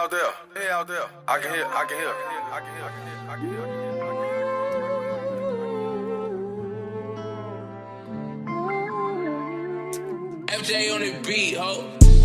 out there. He out there. I can hear. I can hear. I can hear. I can hear. FJ on the beat, ho.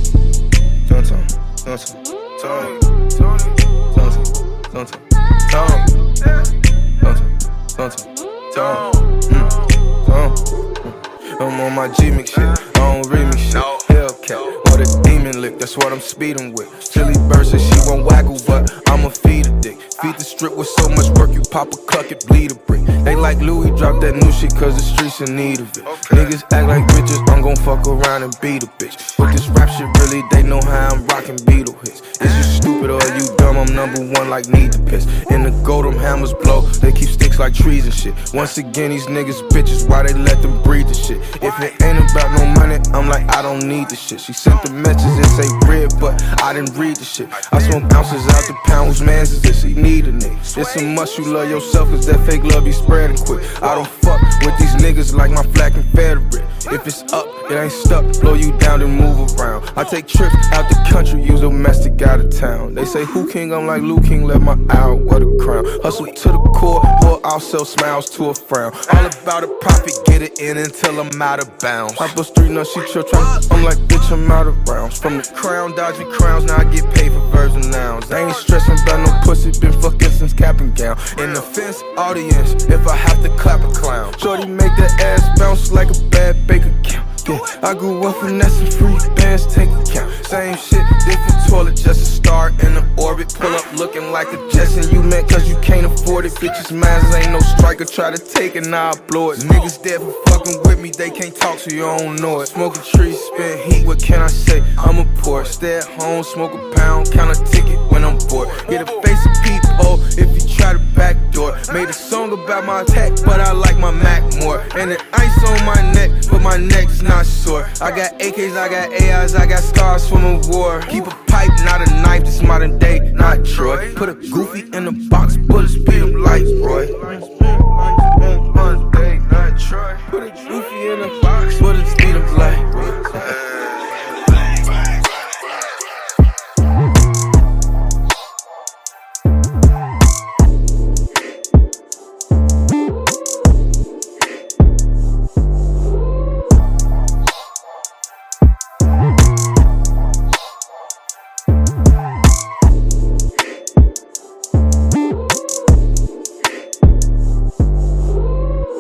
I'm on my G-Mix shit, I don't remix shit. Hellcat, or the demon lick, that's what I'm speeding with. Silly bird says she won't waggle, but I'ma feed a dick. Feed the strip with so much work, you pop a cluck, it bleed a brick. They like Louis, drop that new shit, cause the streets in need of it. Niggas act like bitches, I'm gon' fuck around and beat a bitch. But this rap shit really, they know how I'm rockin' Beatle hits. Is you stupid or you dumb, I'm #1 like need to piss. In the gold, them hammers blow, they keep sticks like trees and shit. Once again, these niggas bitches, why they let them breathe the shit? If it ain't about no money, I'm like, I don't need the shit. She sent the message and say red, but I didn't read the shit. I smoke ounces out the pound, whose mans is this? He need a nigga. It's a must you love yourself, cause that fake love be spreading quick. I don't fuck with these niggas like my flag Confederate. If it's up, it ain't stuck, blow you down and move around. I take trips out the country, use domestic out of town. They say who king, I'm like Luke King, let my owl wear the crown. Hustle to the core, or I'll sell smiles to a frown. All about a profit, get it in until I'm out of bounds. Hop a street, now she chill, I'm like, bitch, I'm out of rounds. From the crown, dodgy crowns, now I get paid for verbs and nouns. I ain't stressing about no pussy, been fucking since cap and gown. In the fence audience, if I have to clap a clown. Shorty make that ass bounce like a bad bank account. Yeah, I grew up finessing free bands, take account. Same shit, different toilet, just a star in the orbit. Pull up looking like a Jetson, you mad cause you can't afford it. Bitches mans ain't no striker, try to take it, now I blow it. Niggas dead for fucking with me, they can't talk so you don't know it. Smoke a tree, spin heat, what can I say? I'm a port, stay at home, smoke a pound, count a ticket when I'm bored. Get a face of peephole if you try to backdoor. Made a song about my attack, but I like my Mac more. And the ice on my neck, but my neck's not sore. I got AKs, I got AIs, I got scars from a war. Keep a pipe, not a knife, this modern day, not Troy. Put a goofy in the box, bullets beat them lights, Roy. Put a goofy in the box, bullets